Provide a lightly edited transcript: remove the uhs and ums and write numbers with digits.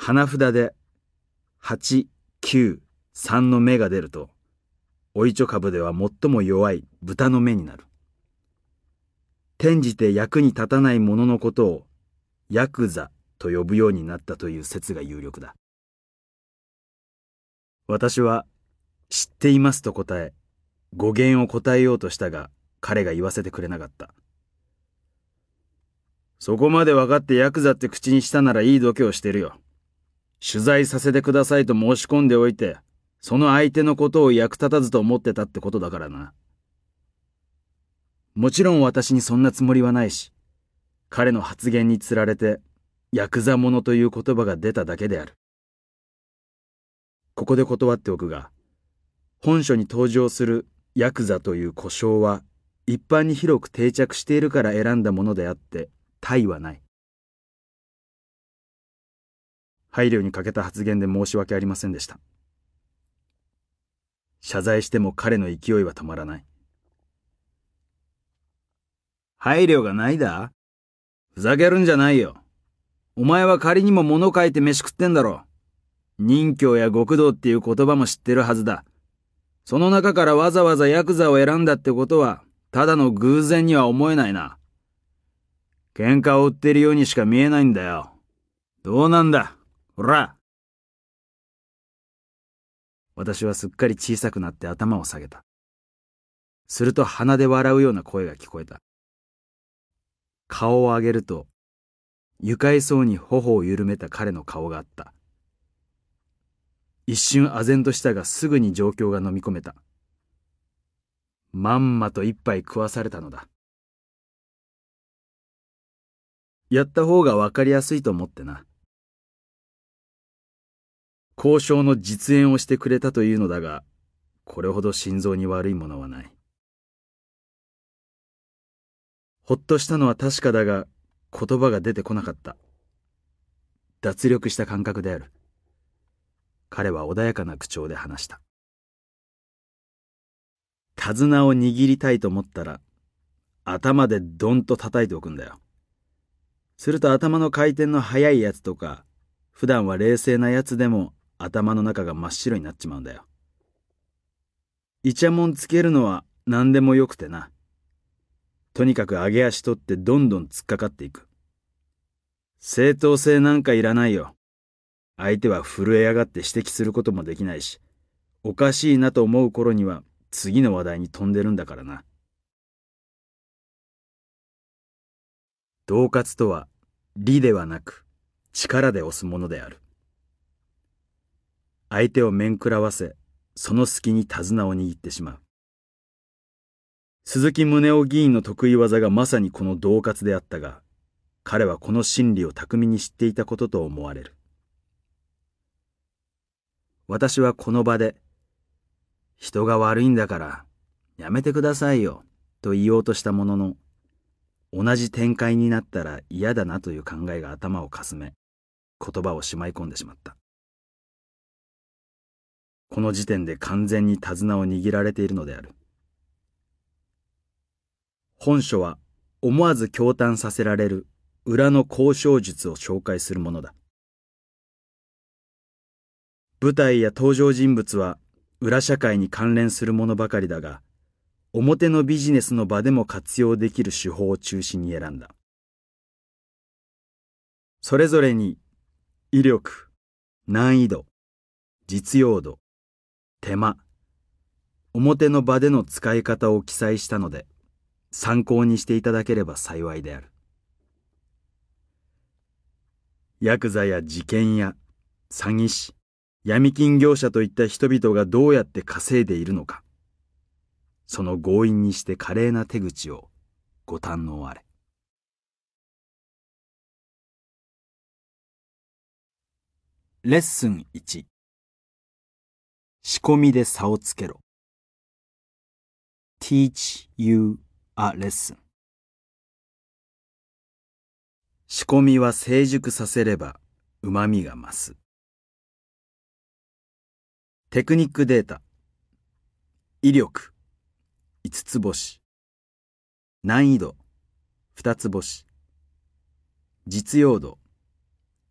花札で8、9、3の目が出ると、おいちょ株では最も弱い豚の目になる。転じて役に立たない者のことをヤクザと呼ぶようになったという説が有力だ。私は知っていますと答え、語源を答えようとしたが、彼が言わせてくれなかった。そこまで分かってヤクザって口にしたならいい度胸してるよ。取材させてくださいと申し込んでおいて、その相手のことを役立たずと思ってたってことだからな。もちろん私にそんなつもりはないし、彼の発言につられて、ヤクザ者という言葉が出ただけである。ここで断っておくが、本書に登場するヤクザという呼称は、一般に広く定着しているから選んだものであって、他意はない。配慮に欠けた発言で申し訳ありませんでした。謝罪しても彼の勢いは止まらない。配慮がないだ？ふざけるんじゃないよ。お前は仮にも物書いて飯食ってんだろ。任侠や極道っていう言葉も知ってるはずだ。その中からわざわざヤクザを選んだってことは、ただの偶然には思えないな。喧嘩を売ってるようにしか見えないんだよ。どうなんだ、ほら。私はすっかり小さくなって頭を下げた。すると鼻で笑うような声が聞こえた。顔を上げると、愉快そうに頬を緩めた彼の顔があった。一瞬唖然としたがすぐに状況が飲み込めた。まんまと一杯食わされたのだ。やった方がわかりやすいと思ってな。交渉の実演をしてくれたというのだが、これほど心臓に悪いものはない。ほっとしたのは確かだが、言葉が出てこなかった。脱力した感覚である。彼は穏やかな口調で話した。手綱を握りたいと思ったら、頭でドンと叩いておくんだよ。すると頭の回転の速いやつとか、普段は冷静なやつでも頭の中が真っ白になっちまうんだよ。イチャモンつけるのは何でもよくてな。とにかく上げ足取ってどんどん突っかかっていく。正当性なんかいらないよ。相手は震え上がって指摘することもできないし、おかしいなと思う頃には次の話題に飛んでるんだからな。恫喝とは理ではなく力で押すものである。相手を面食らわせ、その隙に手綱を握ってしまう。鈴木宗男議員の得意技がまさにこの恫喝であったが、彼はこの心理を巧みに知っていたことと思われる。私はこの場で、人が悪いんだからやめてくださいよと言おうとしたものの、同じ展開になったら嫌だなという考えが頭をかすめ、言葉をしまい込んでしまった。この時点で完全に手綱を握られているのである。本書は思わず驚嘆させられる裏の交渉術を紹介するものだ。舞台や登場人物は裏社会に関連するものばかりだが、表のビジネスの場でも活用できる手法を中心に選んだ。それぞれに威力、難易度、実用度、手間、表の場での使い方を記載したので、参考にしていただければ幸いである。ヤクザや事件屋、詐欺師、闇金業者といった人々がどうやって稼いでいるのか、その強引にして華麗な手口をご堪能あれ。レッスン1、仕込みで差をつけろ。 Teach you a lesson。 仕込みは成熟させれば旨味が増す。テクニックデータ。威力5つ星、難易度2つ星、実用度